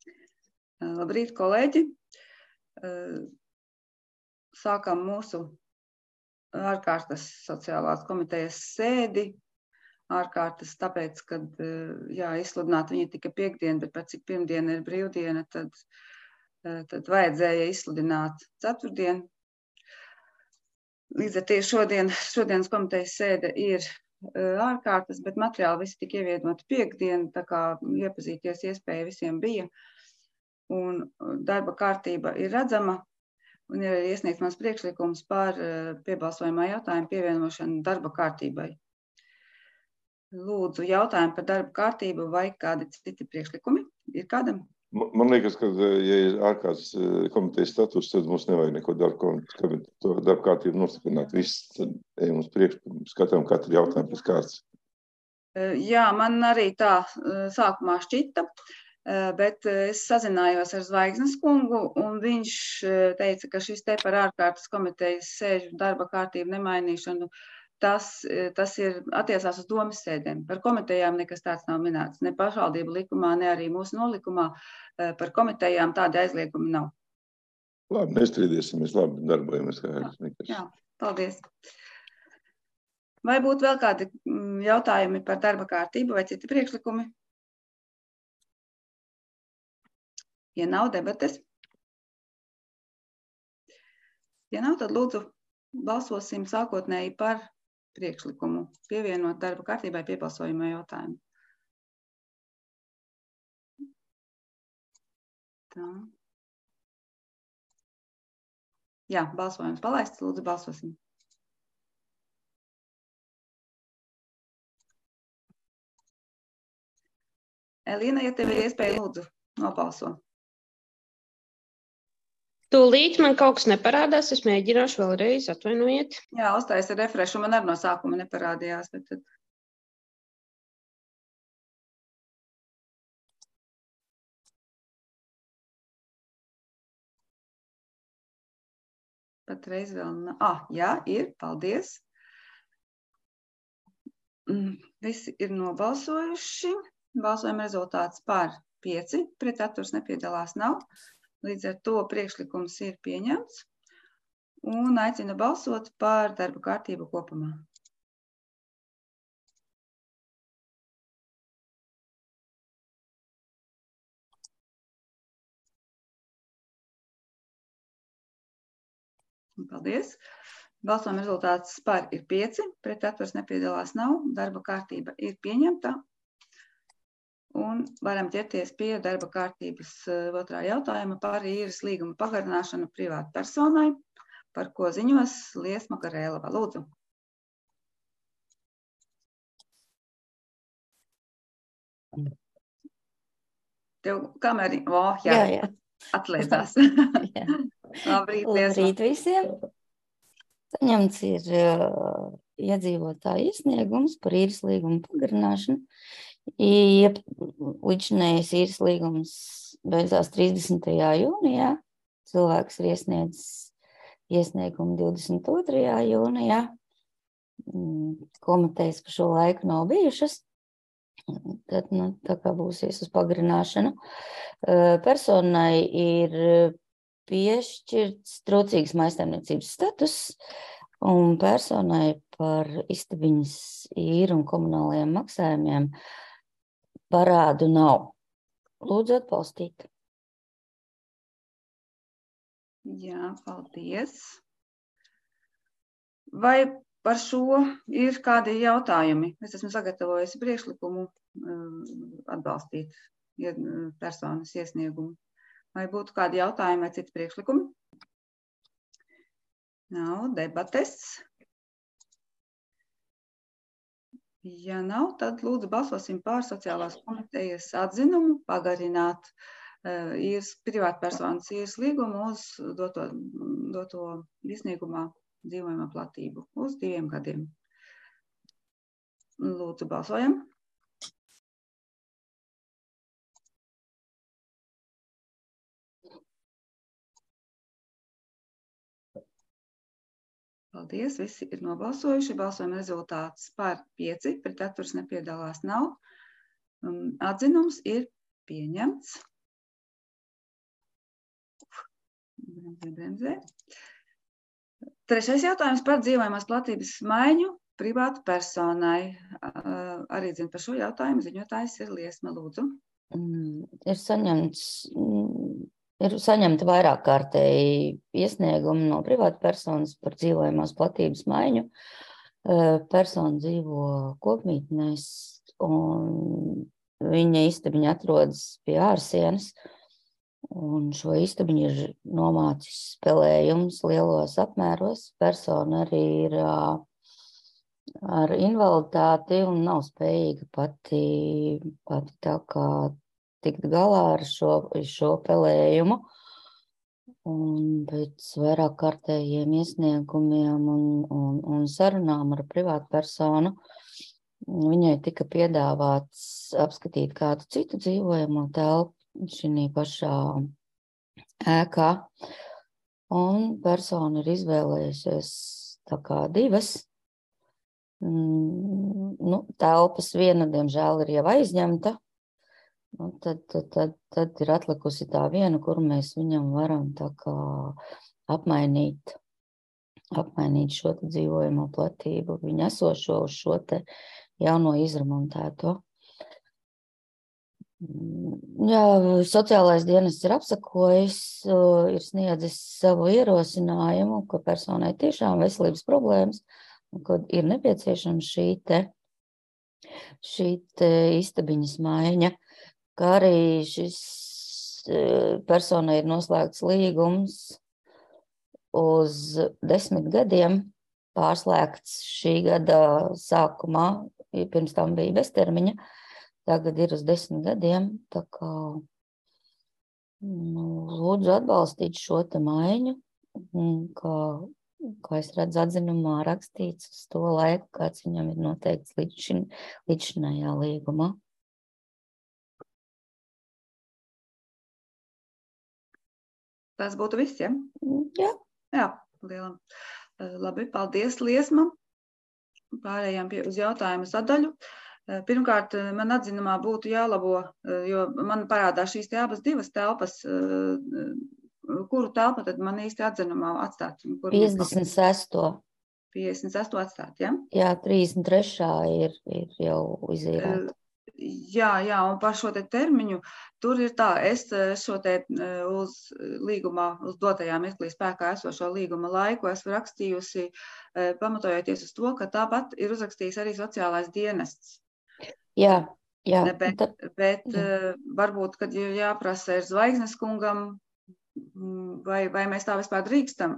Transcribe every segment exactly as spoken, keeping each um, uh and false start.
Labrīt, kolēģi! Sākam mūsu ārkārtas sociālās komitejas sēdi. Ārkārtas tāpēc, kad, jā, izsludināt viņa tika piekdiena, bet pēc cik pirmdiena ir brīvdiena, tad, tad vajadzēja izsludināt ceturtdienu. Līdz ar tie šodien, šodienas komitejas sēde ir ārkārtas, bet materiāli visi tika ieviedoti piekdienu, tā kā iepazīties iespēja visiem bija. Un darba kārtība ir redzama, un ir iesniegts mans priekšlikums par piebalsojumā jautājumu pievienošanu darba kārtībai. Lūdzu, jautājumu par darba kārtību vai kādi citi priekšlikumi? Ir kādam? Man liekas, ka, ja ir ārkārtas komitejas status, tad mums nevajag neko darba, darba kārtību nostiprināt. Viss, tad ejam uz priekšu, skatām katru jautājumu pēc kārtas. Jā, man arī tā sākumā šķita. Bet es sazinājos ar Zvaigznes kungu, un viņš teica, ka šis te par ārkārtas komitejas sēžu darba kārtību nemainīšanu, tas, tas ir attiecās uz domas sēdēm. Par komitejām nekas tāds nav minēts. Ne pašvaldību likumā, ne arī mūsu nolikumā par komitejām tādi aizliegumi nav. Labi, nestrīdiesimies, labi darbojamies. Kā jā, jā, paldies. Vai būtu vēl kādi jautājumi par darba kārtību vai citi priekšlikumi? Ja nav debates, ja nav, tad lūdzu balsosim sākotnēji par priekšlikumu pievienot darba kārtībai piebalsojumā jautājumu. Tā. Jā, balsojums palaists, lūdzu balsosim. Elīna, ja tev ir iespēja, lūdzu, nobalso. Tūlīt man kaut kas neparādās, es mēģināšu vēlreiz, atvainojiet. Jā, uztaisa refrešu, man arī no sākuma neparādījās, bet tad... Patreiz vēl nav... Ah, jā, ir, paldies. Visi ir nobalsojuši. Balsojuma rezultāts par pieci, pret atturs nepiedalās nav. Līdz ar to priekšlikums ir pieņemts un aicinu balsot par darba kārtību kopumā. Paldies. Balsojuma rezultāts par ir pieci, pret atturs nepiedalās nav. Darba kārtība ir pieņemta. Un varam ķerties pie darba kārtības otrā jautājuma par īres līguma pagarināšanu privātu personai, par ko ziņos Liesma Karēlava. Lūdzu. Tev kameri, o, jā, jā, jā. Atliecās. Jā. Labrīt, Liesma. Labrīt visiem. Saņemts ir uh, iedzīvotāju iesniegums par īres līguma pagarināšanu. Ja līdzinējais īres līgums beidzās trīsdesmitajā jūnijā, cilvēks ir iesniedzis iesniegumu divdesmit otrajā jūnijā, komitejas pa šo laiku nav bijušas, tad, nu, tā kā būsies uz pagarināšanu. Personai ir piešķirts trūcīgas mājsaimniecības status, un personai par istabiņas īru un komunālajiem maksājumiem parādu nav. Lūdzu atbalstīt. Jā, paldies. Vai par šo ir kādi jautājumi? Es esmu sagatavojusi priekšlikumu atbalstīt personas iesniegumu. Vai būtu kādi jautājumi vai citi priekšlikumi? Nav debates. Ja nav, tad lūdzu balsosim par sociālās komitejas atzinumu pagarināt uh, īres, privātpersonas īres līgumu uz doto, doto iesniegumā dzīvojamā platību uz diviem gadiem. Lūdzu balsojam. Paldies, visi ir nobalsojuši. Balsojuma rezultāts par pieci, pret atturs nepiedalās nav. Atzinums ir pieņemts. Bremzē, bremzē. Trešais jautājums par dzīvojamās platības maiņu privātu personai. Arī zinu par šo jautājumu. Ziņotājs ir Liesma, lūdzu. Mm, ir saņemts, mm, ir saņemta vairāk kārtēji iesniegumi no privātu personas par dzīvojamās platības maiņu. Persona dzīvo kopmītnēs un viņa istabiņa atrodas pie ārsienas. Un šo istabiņu ir nomācis spēlējums lielos apmēros. Persona arī ir ar invaliditāti un nav spējīga pati, pati tā kā tikt galā ar šo, šo spēlējumu. Un pēc vairāk kārtējiem iesniegumiem un, un, un sarunām ar privātu personu viņai tika piedāvāts apskatīt kādu citu dzīvojamo telpu šī pašā ēkā. Un persona ir izvēlējusies tā kā divas mm, nu, telpas. Viena, diemžēl, ir jau aizņemta. Un tad, tad, tad, tad ir atlikusi tā viena, kuru mēs viņam varam tā kā apmainīt, apmainīt šo te dzīvojamo platību, viņa esošo uz šo te jauno izremontēto. Jā, sociālais dienests ir apsakojis, ir sniedzis savu ierosinājumu, ka personai tiešām veselības problēmas, un kad ir nepieciešama šī te, šī te istabiņas maiņa, kā arī šis personai ir noslēgts līgums uz desmit gadiem, pārslēgts šī gada sākumā, pirms tam bija beztermiņa, tagad ir uz desmit gadiem, tā kā nu, lūdzu atbalstīt šo te maiņu, kā, kā es redzu atzinumā rakstīts uz to laiku, kāds viņam ir noteikts līdz, šin, līdz šinajā līgumā. Tas būtu viss, ja? Jā. Jā, lielam. Labi, paldies, Liesma. Pārējām pie uz jautājumu sadaļu. Pirmkārt, man atzinumā būtu jālabo, jo man parādās šīs te abas divas telpas. Kuru telpu tad man īsti atzinumā atstāt? piecdesmit sesto. piecdesmit sesto atstāt, ja? Jā, trīsdesmit trešā ir, ir jau izīrēta. Jā, jā, un par šo te termiņu, tur ir tā, es šo te uz līgumā, uz dotajā mirklī spēkā esošo līguma laiku esmu rakstījusi, pamatojoties uz to, ka tāpat ir uzrakstījis arī sociālais dienests. Jā, jā. Bet, tā, bet jā. Varbūt, kad jāprasa ir Zvaigznes kungam, vai, vai mēs tā vispār drīkstam,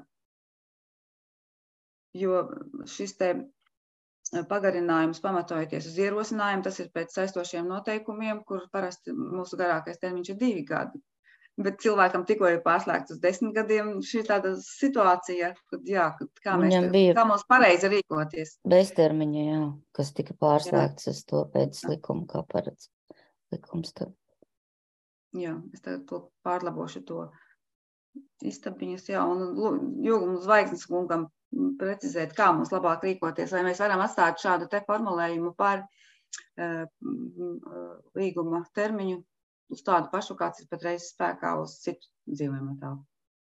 jo šis te pagarinājums pamatojoties uz ierosinājumu, tas ir pēc saistošiem noteikumiem, kur parasti mūsu garākais termiņš ir divi gadi. Bet cilvēkam tikko ir pārslēgts uz desmit gadiem, šī tāda situācija, kad jā, kā, mēs, kā mums pareizi rīkoties. Beztermiņa, jā, kas tika pārslēgts jā. Uz to pēc likuma, kā paredz likums tad. Jā, es tagad to pārlabošu to istabiņas, jā, un jūgumu Zvaigznes kungam precizēt, kā mums labāk rīkoties, vai mēs varam atstāt šādu te formulējumu par uh, līguma termiņu uz tādu pašu, kāds ir patreiz spēkā uz citu dzīvojumu telpu.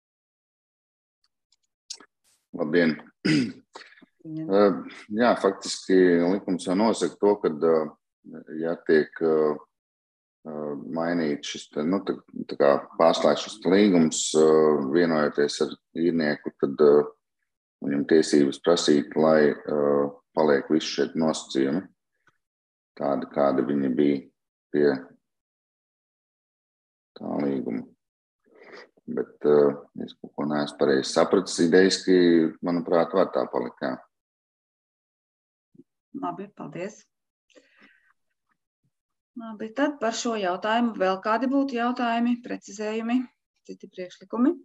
Labdien! uh, jā, faktiski likums jau nosaka to, ka uh, ja tiek uh, mainīt šis, nu, tā, tā kā pārslēgt šis līgums, uh, vienojoties ar īrnieku, tad uh, viņam tiesības prasīt, lai uh, paliek visi šeit nosacījumi, tādi, kādi viņi bija pie tā līguma. Bet uh, es kaut ko neesmu pareizi sapratis, idejiski, manuprāt, var tā palikt, jā. Labi, paldies. Labi, tad par šo jautājumu vēl kādi būtu jautājumi, precizējumi, citi priekšlikumi?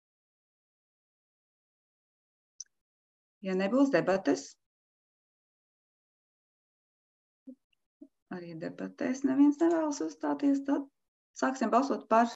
Ja nebūs debates, arī debatēs neviens nevēlas uzstāties, tad sāksim balsot par